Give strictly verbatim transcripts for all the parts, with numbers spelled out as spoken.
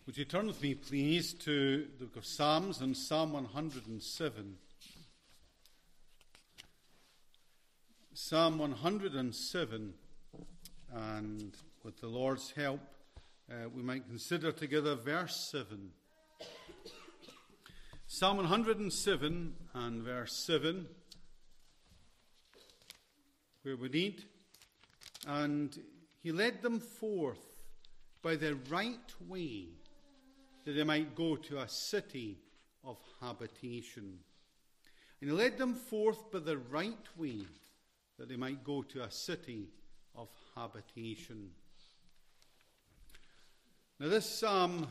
Would you turn with me, please, to the book of Psalms and Psalm one hundred seven. Psalm one hundred seven, and with the Lord's help, uh, we might consider together verse seven. Psalm one hundred seven and verse seven, where we read, "And he led them forth by the right way, that they might go to a city of habitation. And he led them forth by the right way, that they might go to a city of habitation." Now this psalm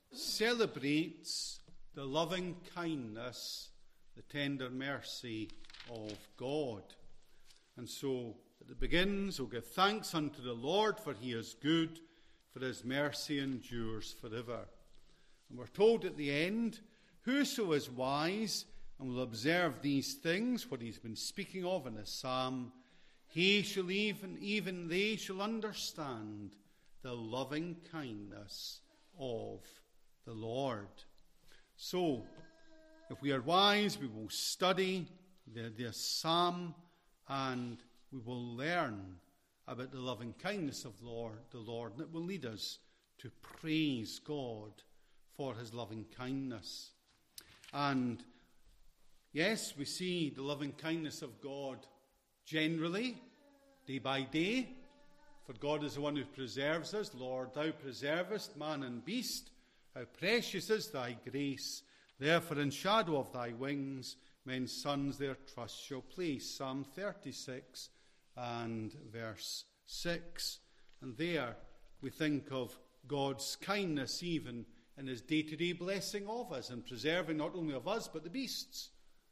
celebrates the loving kindness, the tender mercy of God. And so it begins, "O give thanks unto the Lord, for he is good, for his mercy endures forever." And we're told at the end, "Whoso is wise and will observe these things," what he's been speaking of in the psalm, "he shall even, even they shall understand the loving kindness of the Lord." So, if we are wise, we will study the, the psalm and we will learn about the loving kindness of Lord, the Lord, and it will lead us to praise God for his loving kindness. And yes, we see the loving kindness of God generally, day by day, for God is the one who preserves us. "Lord, thou preservest man and beast. How precious is thy grace. Therefore in shadow of thy wings men's sons their trust shall place." Psalm thirty-six and verse six. And there we think of God's kindness even in his day-to-day blessing of us and preserving not only of us but the beasts.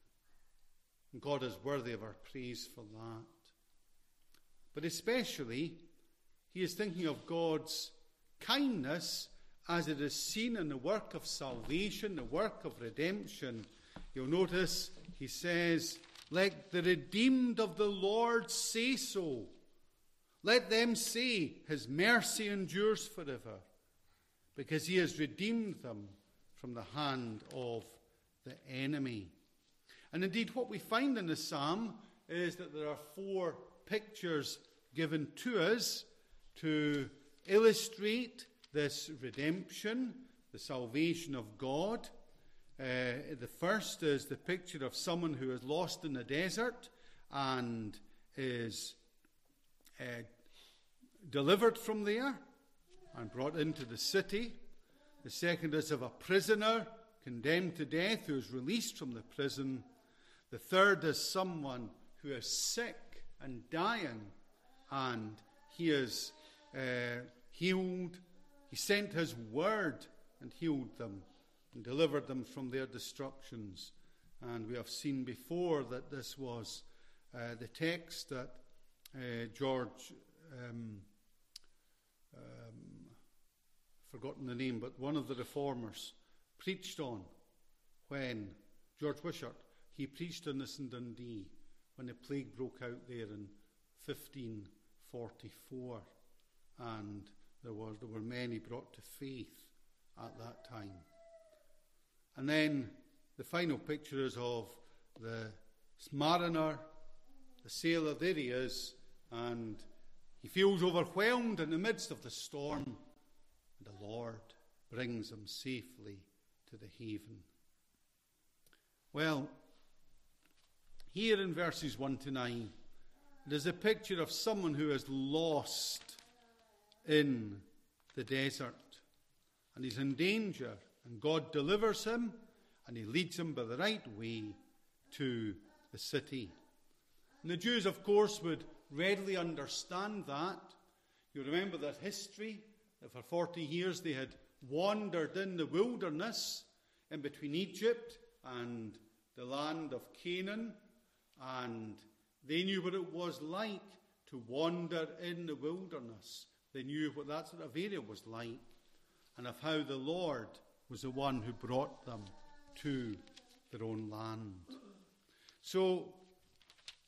And God is worthy of our praise for that. But especially, he is thinking of God's kindness as it is seen in the work of salvation, the work of redemption. You'll notice he says, "Let the redeemed of the Lord say so. Let them say, his mercy endures forever, because he has redeemed them from the hand of the enemy." And indeed, what we find in the psalm is that there are four pictures given to us to illustrate this redemption, the salvation of God. Uh, the first is the picture of someone who is lost in the desert and is uh, delivered from there and brought into the city. The second is of a prisoner condemned to death who is released from the prison. The third is someone who is sick and dying, and he is uh, healed. He sent his word and healed them and delivered them from their destructions. And we have seen before that this was uh, the text that uh, George, um, um, forgotten the name, but one of the reformers preached on when, George Wishart, he preached on this in Dundee when the plague broke out there in fifteen forty-four. And there, was, there were many brought to faith at that time. And then the final picture is of the mariner, the sailor. There he is, and he feels overwhelmed in the midst of the storm. And the Lord brings him safely to the haven. Well, here in verses one to nine, there's a picture of someone who is lost in the desert. And he's in danger. And God delivers him, and he leads him by the right way to the city. And the Jews, of course, would readily understand that. You remember that history, that for forty years they had wandered in the wilderness in between Egypt and the land of Canaan, and they knew what it was like to wander in the wilderness. They knew what that sort of area was like, and of how the Lord was the one who brought them to their own land. So,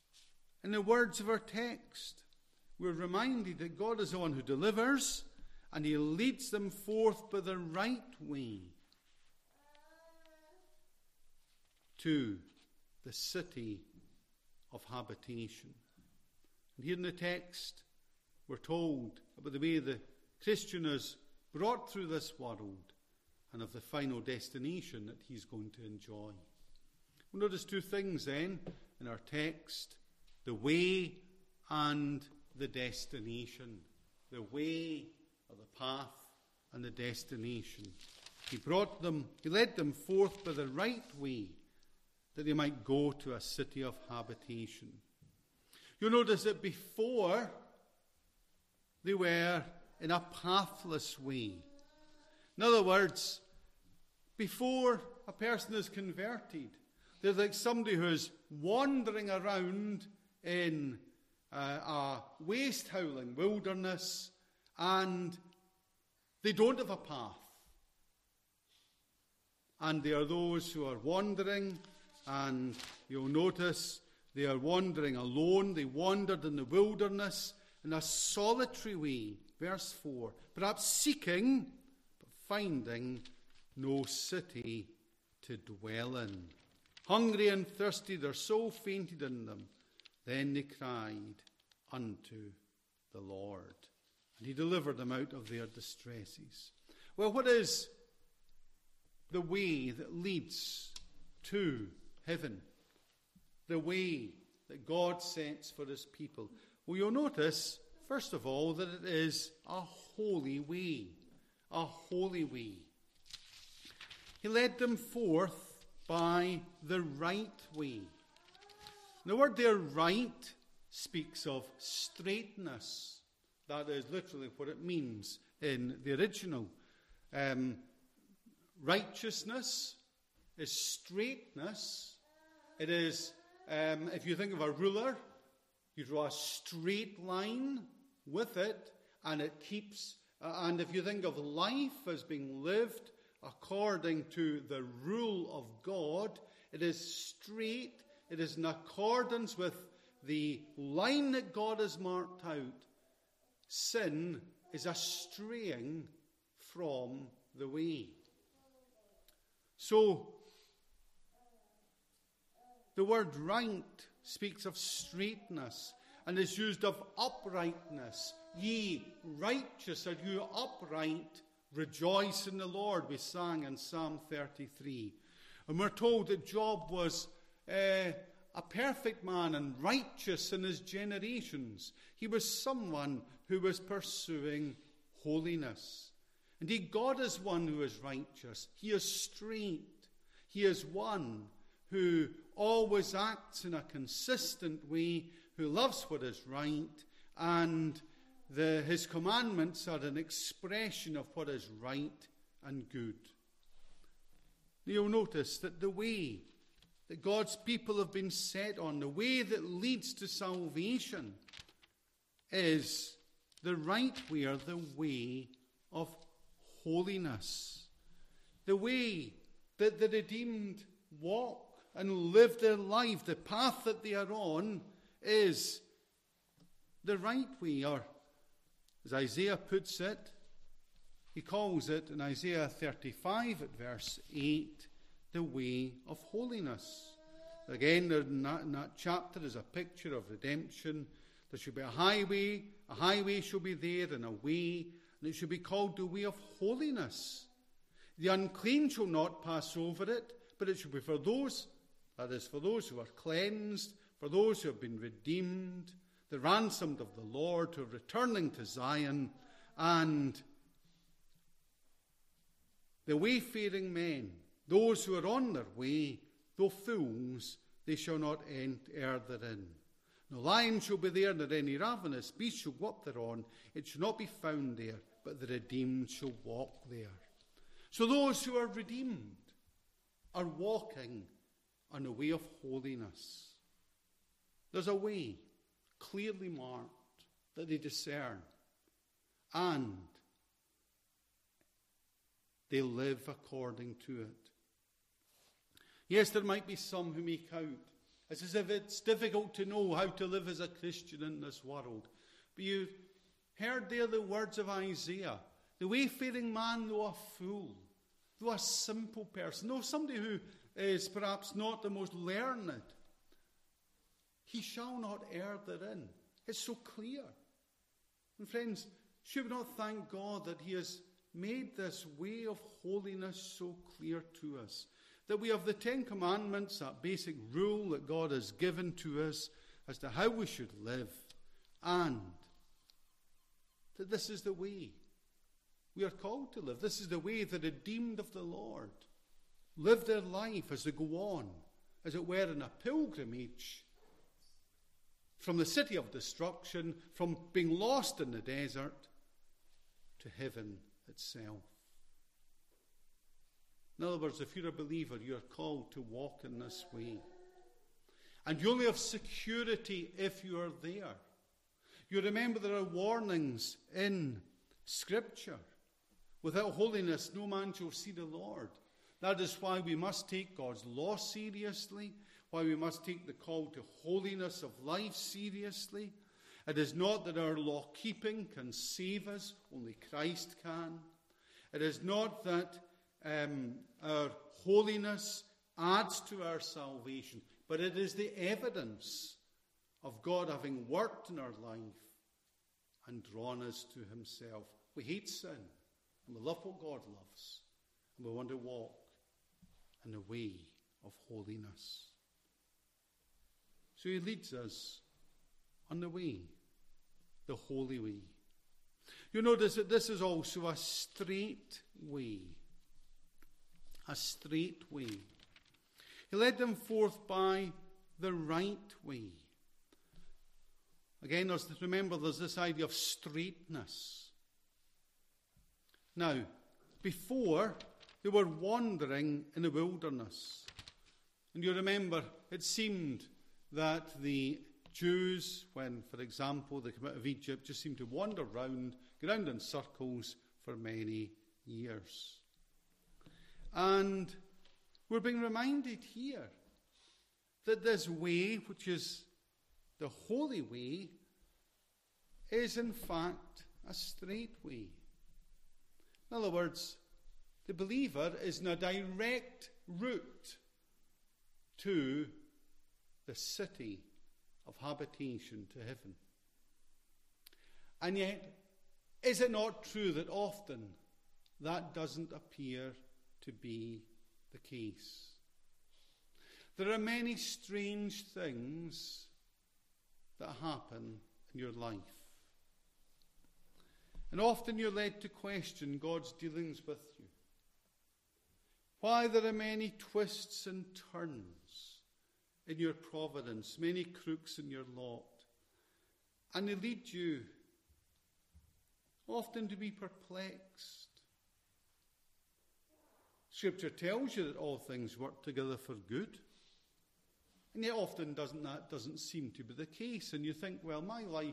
in the words of our text, we're reminded that God is the one who delivers, and he leads them forth by the right way to the city of habitation. And here in the text, we're told about the way the Christian is brought through this world and of the final destination that he's going to enjoy. We'll notice two things then in our text: the way and the destination. The way, or the path, and the destination. He brought them, he led them forth by the right way, that they might go to a city of habitation. You'll notice that before they were in a pathless way. In other words, before a person is converted, they're like somebody who's wandering around in uh, a waste-howling wilderness, and they don't have a path. And there are those who are wandering, and you'll notice they are wandering alone. They wandered in the wilderness in a solitary way. Verse four. Perhaps seeking, but finding no city to dwell in. Hungry and thirsty, their soul fainted in them. Then they cried unto the Lord, and he delivered them out of their distresses. Well, what is the way that leads to heaven? The way that God sets for his people. Well, you'll notice, first of all, that it is a holy way. A holy way. He led them forth by the right way. The word there, right, speaks of straightness. That is literally what it means in the original. Um, righteousness is straightness. It is, um, if you think of a ruler, you draw a straight line with it, and it keeps, uh, and if you think of life as being lived according to the rule of God, it is straight, it is in accordance with the line that God has marked out. Sin is a straying from the way. So, the word right speaks of straightness and is used of uprightness. Ye righteous, are you upright? Rejoice in the Lord, we sang in Psalm thirty-three. And we're told that Job was uh, a perfect man and righteous in his generations. He was someone who was pursuing holiness. Indeed, God is one who is righteous. He is straight. He is one who always acts in a consistent way, who loves what is right, and the, his commandments are an expression of what is right and good. You'll notice that the way that God's people have been set on, the way that leads to salvation, is the right way, or the way of holiness. The way that the redeemed walk and live their life, the path that they are on, is the right way, or as Isaiah puts it, he calls it in Isaiah thirty-five at verse eight, the way of holiness. Again, in that, in that chapter is a picture of redemption. There should be a highway, a highway shall be there, and a way, and it should be called the way of holiness. The unclean shall not pass over it, but it should be for those, that is, for those who are cleansed, for those who have been redeemed, the ransomed of the Lord, who are returning to Zion, and the wayfaring men, those who are on their way, though fools, they shall not enter therein. No lion shall be there, nor any ravenous beast shall go up thereon. It shall not be found there, but the redeemed shall walk there. So those who are redeemed are walking on a way of holiness. There's a way clearly marked that they discern, and they live according to it. Yes, there might be some who make out it's as if it's difficult to know how to live as a Christian in this world. But you heard there the words of Isaiah, The wayfaring man, though a fool, though a simple person, though somebody who is perhaps not the most learned, he shall not err therein. It's so clear. And friends, should we not thank God that he has made this way of holiness so clear to us? That we have the Ten Commandments, that basic rule that God has given to us as to how we should live, and that this is the way we are called to live. This is the way the redeemed of the Lord live their life as they go on, as it were, in a pilgrimage from the city of destruction, from being lost in the desert, to heaven itself. In other words, if you're a believer, you're called to walk in this way. And you only have security if you are there. You remember there are warnings in Scripture. Without holiness, no man shall see the Lord. That is why we must take God's law seriously, why we must take the call to holiness of life seriously. It is not that our law-keeping can save us, only Christ can. It is not that um, our holiness adds to our salvation, but it is the evidence of God having worked in our life and drawn us to himself. We hate sin, and we love what God loves, and we want to walk in the way of holiness. So he leads us on the way, the holy way. You notice that this is also a straight way. A straight way. He led them forth by the right way. Again, there's, remember, there's this idea of straightness. Now, before, they were wandering in the wilderness. And you remember, it seemed that the Jews, when, for example, they came out of Egypt, just seemed to wander round, go round in circles for many years. And we're being reminded here that this way, which is the holy way, is in fact a straight way. In other words, the believer is in a direct route to the city of habitation, to heaven. And yet, is it not true that often that doesn't appear to be the case? There are many strange things that happen in your life. And often you're led to question God's dealings with you. Why there are many twists and turns in your providence, many crooks in your lot. And they lead you often to be perplexed. Scripture tells you that all things work together for good. And yet often doesn't that doesn't seem to be the case. And you think, well, my life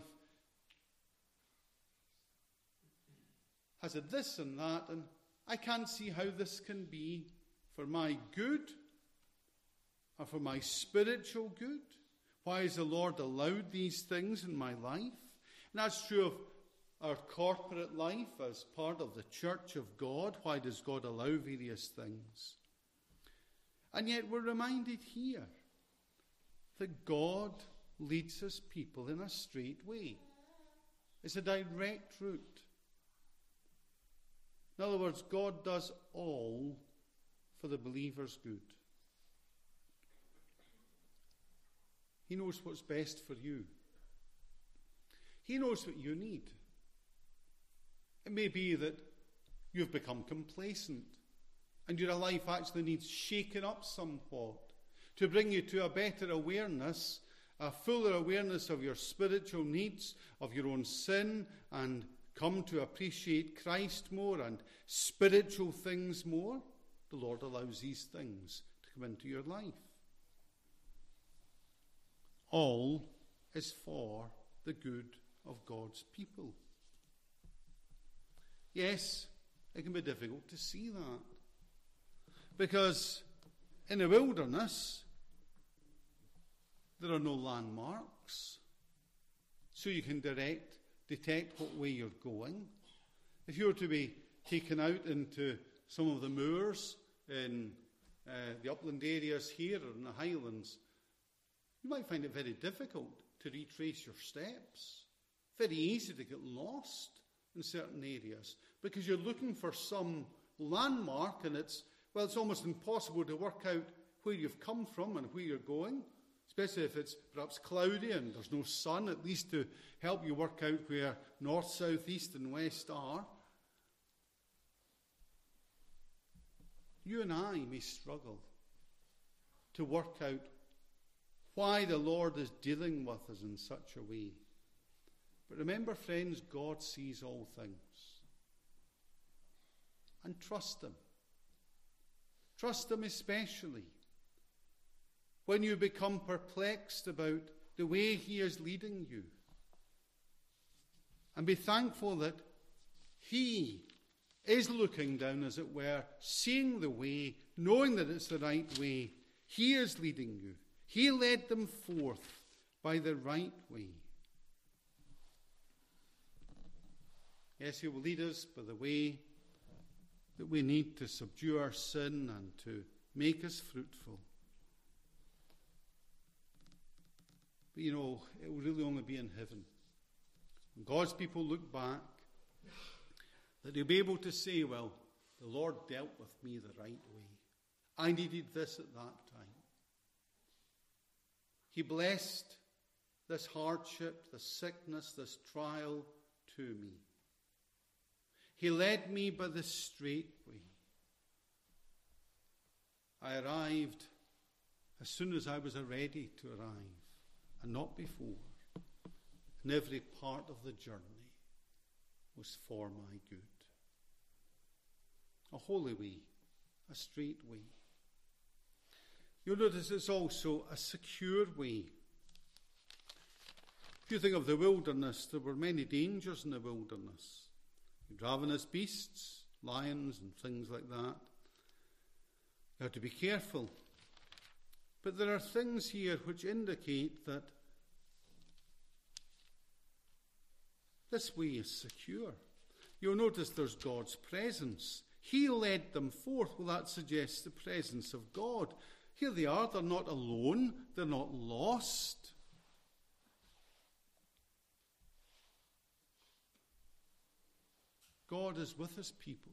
has had this and that, and I can't see how this can be for my good or for my spiritual good. Why has the Lord allowed these things in my life? And that's true of our corporate life as part of the church of God. Why does God allow various things? And yet we're reminded here that God leads his people in a straight way. It's a direct route. In other words, God does all for the believer's good. He knows what's best for you. He knows what you need. It may be that you've become complacent and your life actually needs shaken up somewhat to bring you to a better awareness, a fuller awareness of your spiritual needs, of your own sin, and come to appreciate Christ more and spiritual things more. The Lord allows these things to come into your life. All is for the good of God's people. Yes, it can be difficult to see that. Because in the wilderness, there are no landmarks. So you can direct, detect what way you're going. If you were to be taken out into some of the moors in uh, the upland areas here or in the highlands, you might find it very difficult to retrace your steps. Very easy to get lost in certain areas because you're looking for some landmark, and it's, well, it's almost impossible to work out where you've come from and where you're going, especially if it's perhaps cloudy and there's no sun, at least to help you work out where north, south, east and west are. You and I may struggle to work out why the Lord is dealing with us in such a way. But remember, friends, God sees all things. And trust Him. Trust Him especially when you become perplexed about the way He is leading you. And be thankful that He is looking down, as it were, seeing the way, knowing that it's the right way. He is leading you. He led them forth by the right way. Yes, He will lead us by the way that we need to subdue our sin and to make us fruitful. But you know, it will really only be in heaven. When God's people look back, that they'll be able to say, well, the Lord dealt with me the right way. I needed this at that time. He blessed this hardship, this sickness, this trial to me. He led me by the straight way. I arrived as soon as I was ready to arrive, and not before. And every part of the journey was for my good. A holy way, a straight way. You'll notice it's also a secure way. If you think of the wilderness, there were many dangers in the wilderness. Ravenous beasts, lions and things like that. You have to be careful. But there are things here which indicate that this way is secure. You'll notice there's God's presence. He led them forth. Well, that suggests the presence of God. Here they are. They're not alone. They're not lost. God is with His people.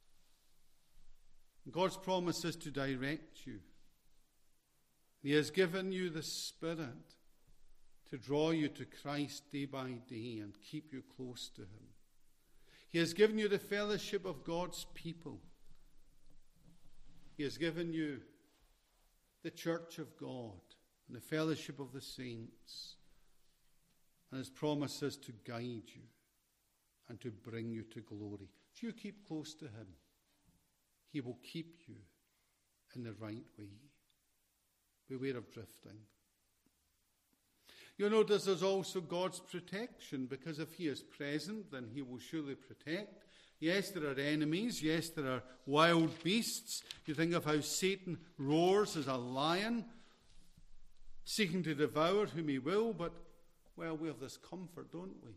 God's promise is to direct you. He has given you the Spirit to draw you to Christ day by day and keep you close to Him. He has given you the fellowship of God's people. He has given you the church of God and the fellowship of the saints. And His promise is to guide you and to bring you to glory. If you keep close to Him, He will keep you in the right way. Beware of drifting. You'll notice there's also God's protection, because if He is present, then He will surely protect. Yes, there are enemies. Yes, there are wild beasts. You think of how Satan roars as a lion, seeking to devour whom he will, but, well, we have this comfort, don't we?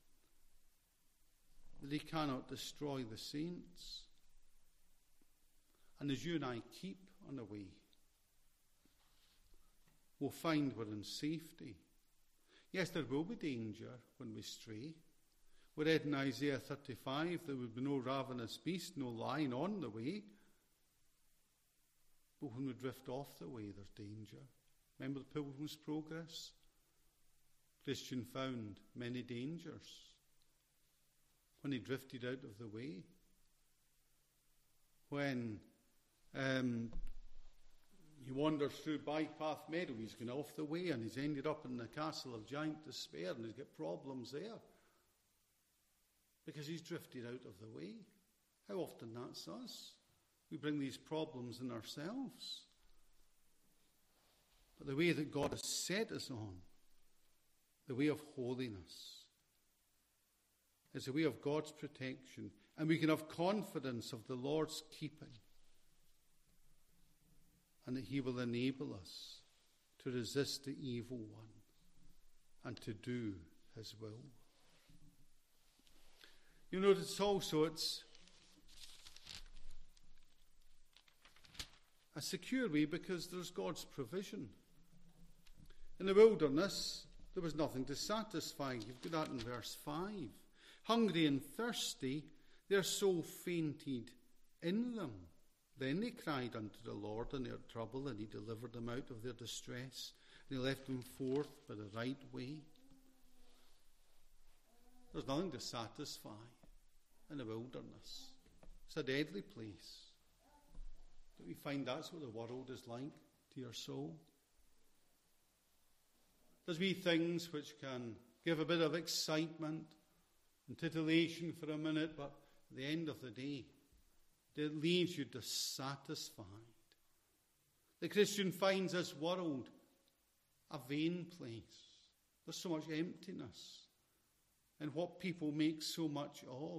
That he cannot destroy the saints. And as you and I keep on the way, we'll find we're in safety. Yes, there will be danger when we stray. We read in Isaiah thirty-five, there would be no ravenous beast, no lion on the way. But when we drift off the way, there's danger. Remember the Pilgrim's Progress? Christian found many dangers when he drifted out of the way. When um, he wanders through Bypath Meadow, he's gone off the way and he's ended up in the Castle of Giant Despair, and he's got problems there because he's drifted out of the way. How often that's us. We bring these problems in ourselves. But the way that God has set us on, the way of holiness, is the way of God's protection. And we can have confidence of the Lord's keeping, and that He will enable us to resist the evil one and to do His will. You notice also it's a secure way because there's God's provision. In the wilderness, there was nothing to satisfy. You've got that in verse five. Hungry and thirsty, their soul fainted in them. Then they cried unto the Lord in their trouble, and he delivered them out of their distress, and he left them forth by the right way. There's nothing to satisfy in the wilderness. It's a deadly place. Don't you find that's what the world is like to your soul? There's wee things which can give a bit of excitement and titillation for a minute, but at the end of the day, it leaves you dissatisfied. The Christian finds this world a vain place. There's so much emptiness in what people make so much of.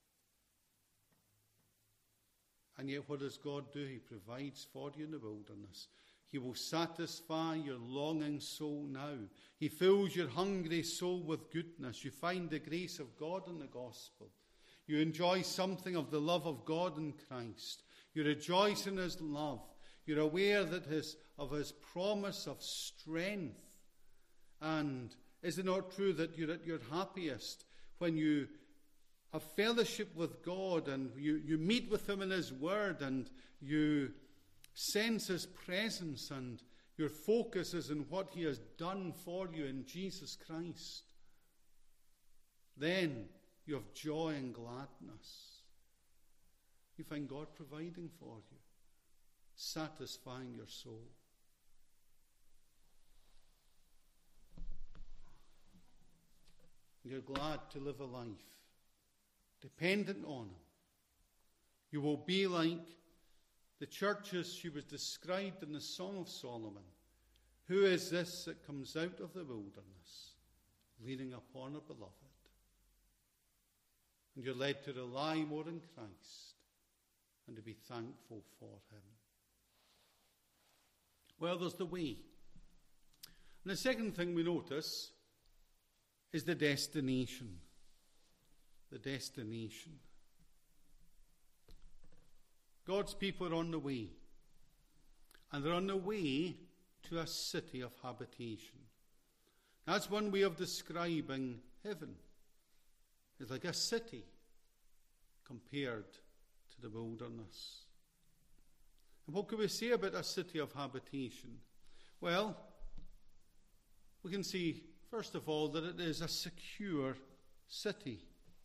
And yet what does God do? He provides for you in the wilderness. He will satisfy your longing soul now. He fills your hungry soul with goodness. You find the grace of God in the gospel. You enjoy something of the love of God in Christ. You rejoice in his love. You're aware that his, of his promise of strength. And is it not true that you're at your happiest when you have fellowship with God and you, you meet with him in his word and you sense his presence and your focus is in what he has done for you in Jesus Christ? Then you have joy and gladness. You find God providing for you, satisfying your soul. You're glad to live a life dependent on him. You will be like the churches she was described in the Song of Solomon. Who is this that comes out of the wilderness, leaning upon her beloved? And you're led to rely more on Christ and to be thankful for him. Well, there's the way. And the second thing we notice is the destination. The destination. God's people are on the way. And they're on the way to a city of habitation. That's one way of describing heaven. It's like a city compared to the wilderness. And what can we say about a city of habitation? Well, we can see, first of all, that it is a secure city.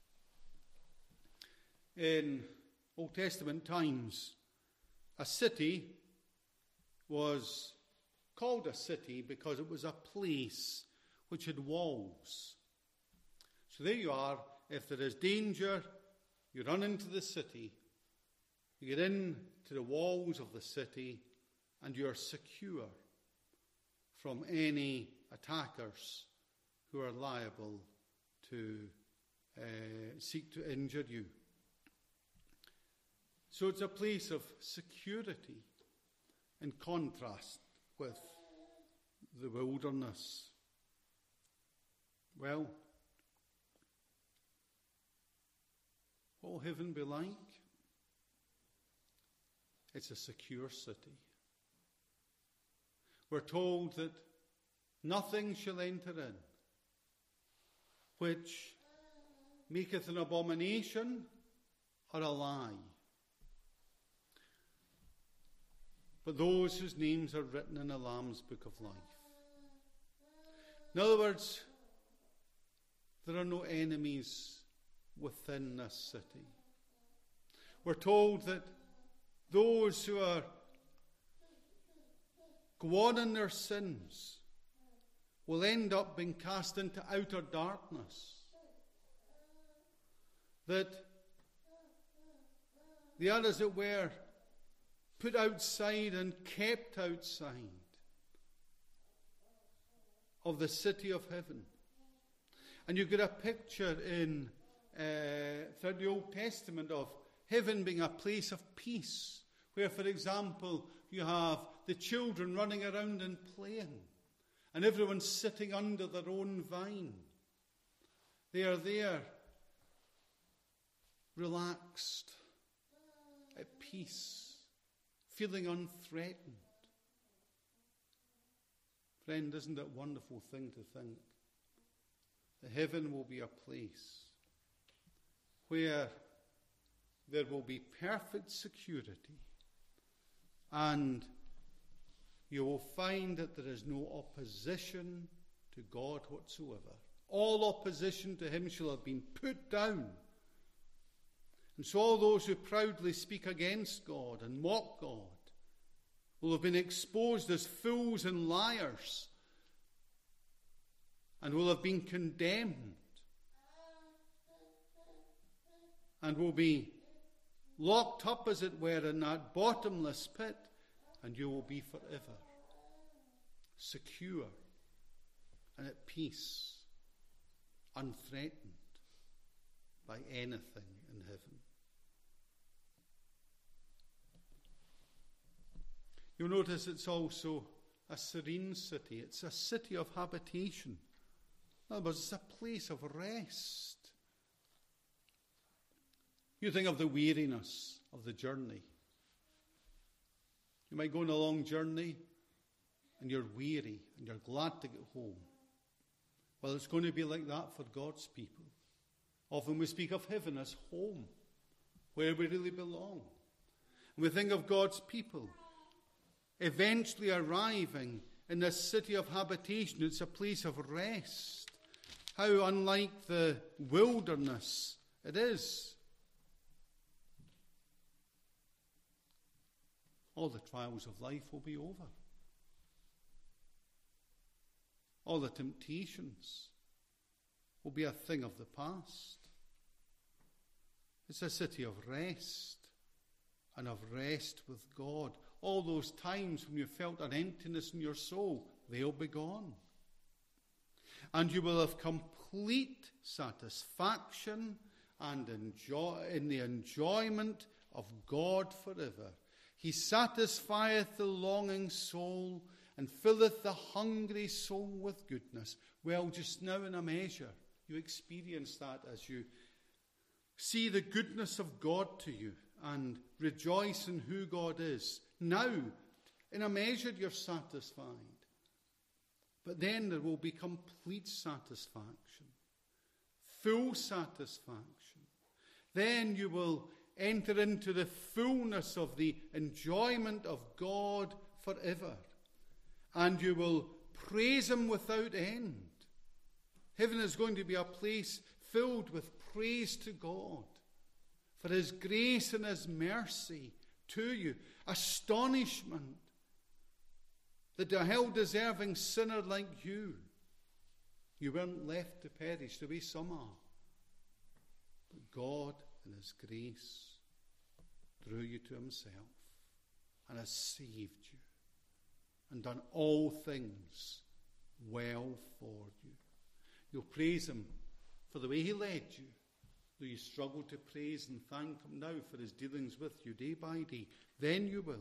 In Old Testament times, a city was called a city because it was a place which had walls. So there you are. If there is danger, you run into the city, you get into the walls of the city, and you are secure from any attackers who are liable to uh, seek to injure you. So it's a place of security in contrast with the wilderness. Well, what will heaven be like? It's a secure city. We're told that nothing shall enter in which maketh an abomination or a lie, but those whose names are written in the Lamb's book of life. In other words, there are no enemies within this city. We're told that those who are go on in their sins will end up being cast into outer darkness. That they are, as it were, put outside and kept outside of the city of heaven. And you get a picture in uh, throughout the Old Testament of heaven being a place of peace, where, for example, you have the children running around and playing, and everyone sitting under their own vine. They are there relaxed, at peace, feeling unthreatened. Friend, isn't it a wonderful thing to think that heaven will be a place where there will be perfect security, and you will find that there is no opposition to God whatsoever. All opposition to him shall have been put down. And so all those who proudly speak against God and mock God will have been exposed as fools and liars, and will have been condemned, and will be locked up, as it were, in that bottomless pit, and you will be forever secure and at peace, unthreatened by anything in heaven. You'll notice it's also a serene city. It's a city of habitation. In other words, it's a place of rest. You think of the weariness of the journey. You might go on a long journey and you're weary and you're glad to get home. Well, it's going to be like that for God's people. Often we speak of heaven as home, where we really belong. And we think of God's people eventually arriving in this city of habitation. It's a place of rest. How unlike the wilderness it is. All the trials of life will be over. All the temptations will be a thing of the past. It's a city of rest, and of rest with God. All those times when you felt an emptiness in your soul, they'll be gone. And you will have complete satisfaction and enjoy in the enjoyment of God forever. He satisfieth the longing soul and filleth the hungry soul with goodness. Well, just now in a measure, you experience that as you see the goodness of God to you and rejoice in who God is. Now, in a measure, you're satisfied. But then there will be complete satisfaction, full satisfaction. Then you will enter into the fullness of the enjoyment of God forever. And you will praise him without end. Heaven is going to be a place filled with praise to God for his grace and his mercy to you. Astonishment that a hell-deserving sinner like you, you weren't left to perish the way some are. But God in his grace drew you to himself and has saved you and done all things well for you. You'll praise him for the way he led you, though you struggle to praise and thank him now for his dealings with you day by day. Then you will.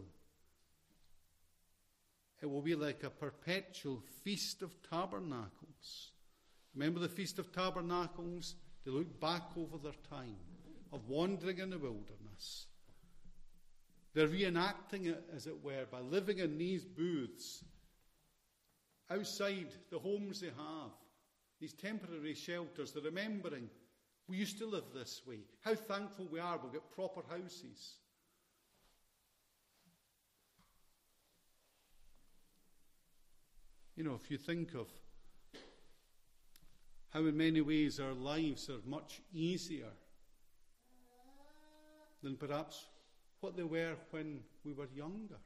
It will be like a perpetual Feast of Tabernacles. Remember the Feast of Tabernacles? They look back over their time of wandering in the wilderness. They're reenacting it, as it were, by living in these booths outside the homes they have, these temporary shelters. They're remembering, we used to live this way. How thankful we are we'll get proper houses. You know, if you think of how in many ways our lives are much easier than perhaps what they were when we were younger,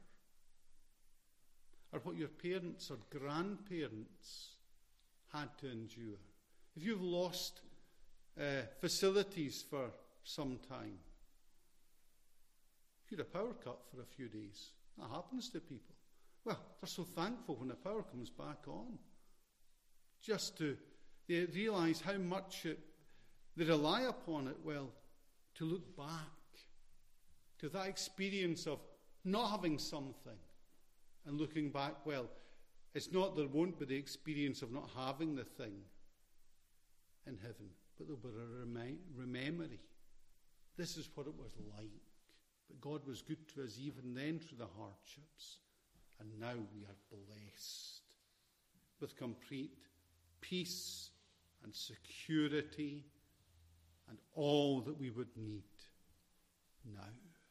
or what your parents or grandparents had to endure. If you've lost uh, facilities for some time, if you had a power cut for a few days, that happens to people. Well, they're so thankful when the power comes back on. Just to they realise how much it, they rely upon it, well, to look back to that experience of not having something and looking back, well, it's not there won't be the experience of not having the thing in heaven, but there'll be a remi- rememory This is what it was like. But God was good to us even then through the hardships. And now we are blessed with complete peace and security and all that we would need now.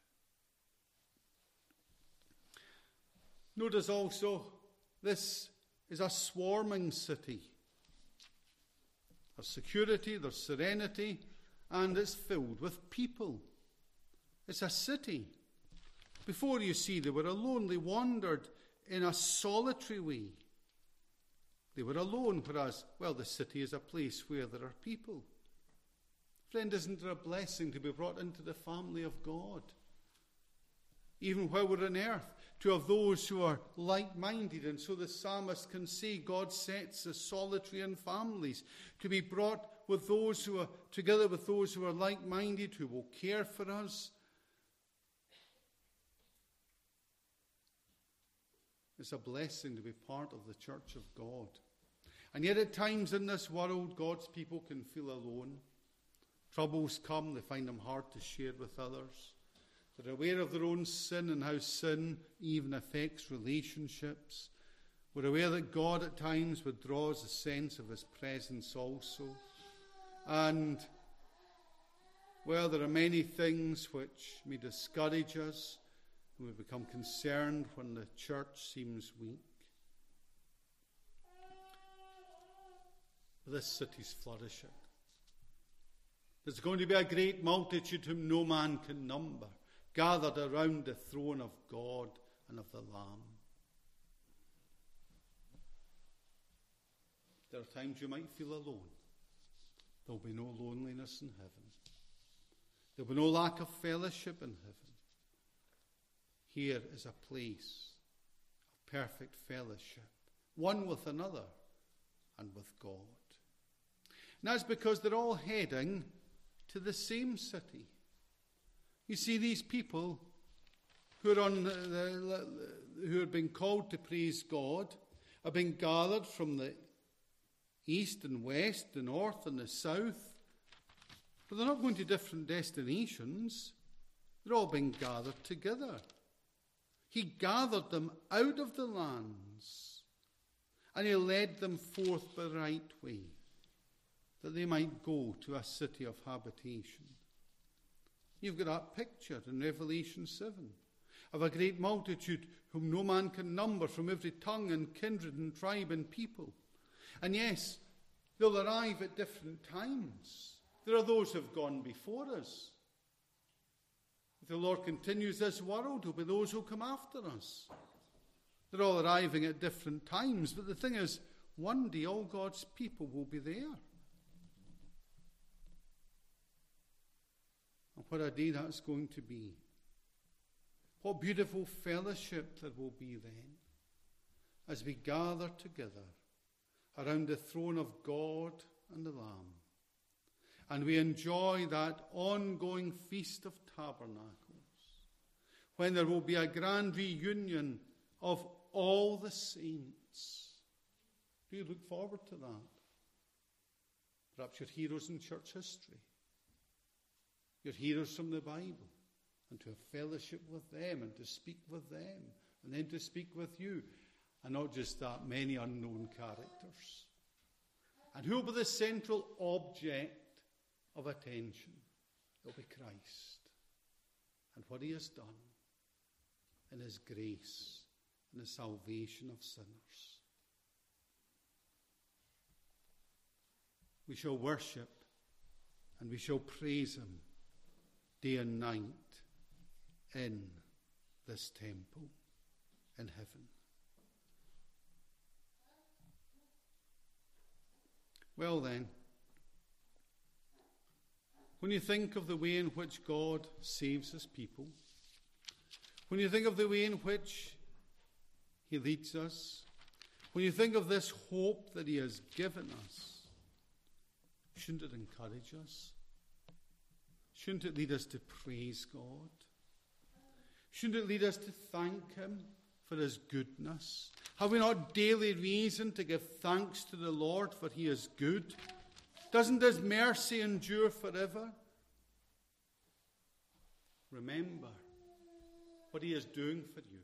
Notice also, this is a swarming city. There's security, there's serenity, and it's filled with people. It's a city. Before, you see, they were alone. They wandered in a solitary way. They were alone, whereas, well, the city is a place where there are people. Friend, isn't it a blessing to be brought into the family of God? Even while we're on earth, to have those who are like-minded. And so the psalmist can say God sets the solitary in families, to be brought with those who are together with those who are like-minded, who will care for us. It's a blessing to be part of the church of God. And yet at times in this world, God's people can feel alone. Troubles come, they find them hard to share with others. They're aware of their own sin and how sin even affects relationships. We're aware that God at times withdraws a sense of his presence also. And, well, there are many things which may discourage us. We become concerned when the church seems weak. But this city's flourishing. There's going to be a great multitude whom no man can number, gathered around the throne of God and of the Lamb. There are times you might feel alone. There will be no loneliness in heaven. There will be no lack of fellowship in heaven. Here is a place of perfect fellowship, one with another and with God. And that's because they're all heading to the same city. You see, these people who are on the, the, who have been called to praise God have been gathered from the east and west, the north and the south. But they're not going to different destinations. They're all being gathered together. He gathered them out of the lands, and he led them forth the right way, that they might go to a city of habitation. You've got that picture in Revelation seven of a great multitude whom no man can number, from every tongue and kindred and tribe and people. And yes, they'll arrive at different times. There are those who have gone before us. If the Lord continues this world, there will be those who come after us. They're all arriving at different times, but the thing is, one day all God's people will be there. And what a day that's going to be. What beautiful fellowship there will be then, as we gather together around the throne of God and the Lamb. And we enjoy that ongoing Feast of Tabernacles, when there will be a grand reunion of all the saints. Do you look forward to that? Perhaps your heroes in church history, your heroes from the Bible, and to have fellowship with them and to speak with them and then to speak with you. And not just that, many unknown characters. And who will be the central object of attention? It'll be Christ and what he has done in his grace and the salvation of sinners. We shall worship and we shall praise him day and night in this temple in heaven. Well then, when you think of the way in which God saves his people, when you think of the way in which he leads us, when you think of this hope that he has given us, shouldn't it encourage us? Shouldn't it lead us to praise God? Shouldn't it lead us to thank him for his goodness? Have we not daily reason to give thanks to the Lord, for he is good? Doesn't his mercy endure forever? remember what he is doing for you.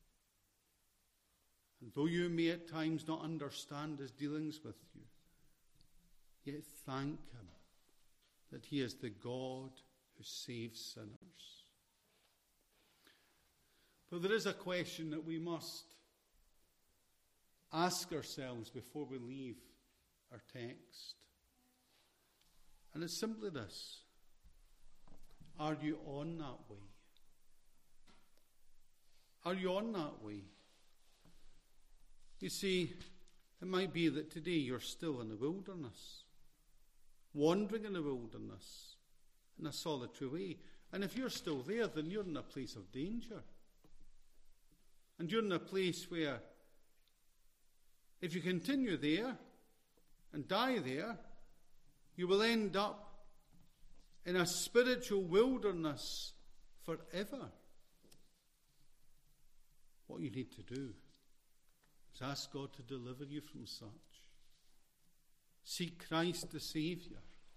And though you may at times not understand his dealings with you, yet thank him that he is the God who saves sinners. But there is a question that we must ask ourselves before we leave our text. And it's simply this: are you on that way? Are you on that way? You see, it might be that today you're still in the wilderness, wandering in the wilderness, in a solitary way. And if you're still there, then you're in a place of danger. And you're in a place where, if you continue there and die there, you will end up in a spiritual wilderness forever. What you need to do is ask God to deliver you from such. Seek Christ the Saviour.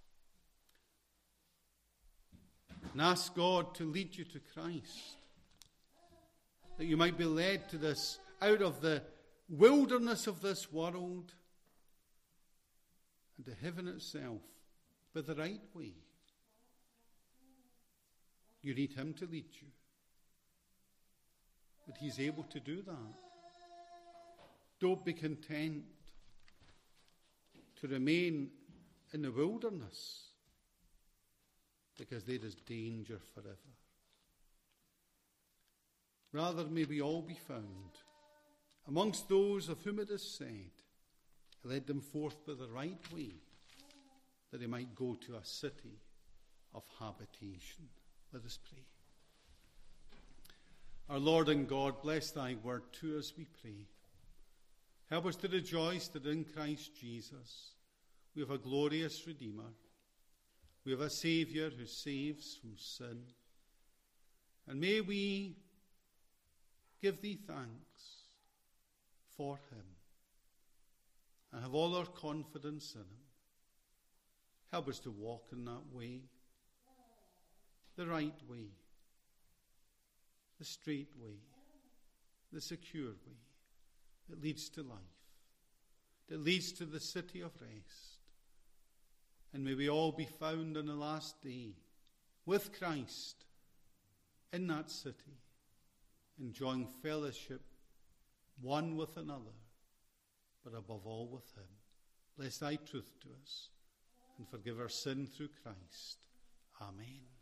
And ask God to lead you to Christ, that you might be led to this, out of the wilderness of this world and to heaven itself by the right way. You need him to lead you. But he's able to do that. Don't be content to remain in the wilderness, because there is danger forever. Rather, may we all be found amongst those of whom it is said, he led them forth by the right way, that they might go to a city of habitation. Let us pray. Our Lord and God, bless thy word to us, we pray. Help us to rejoice that in Christ Jesus we have a glorious Redeemer. We have a Saviour who saves from sin. And may we give thee thanks for him and have all our confidence in him. Help us to walk in that way, the right way, the straight way, the secure way that leads to life, that leads to the city of rest. And may we all be found on the last day with Christ in that city, enjoying fellowship one with another, but above all with him. Bless thy truth to us and forgive our sin through Christ. Amen.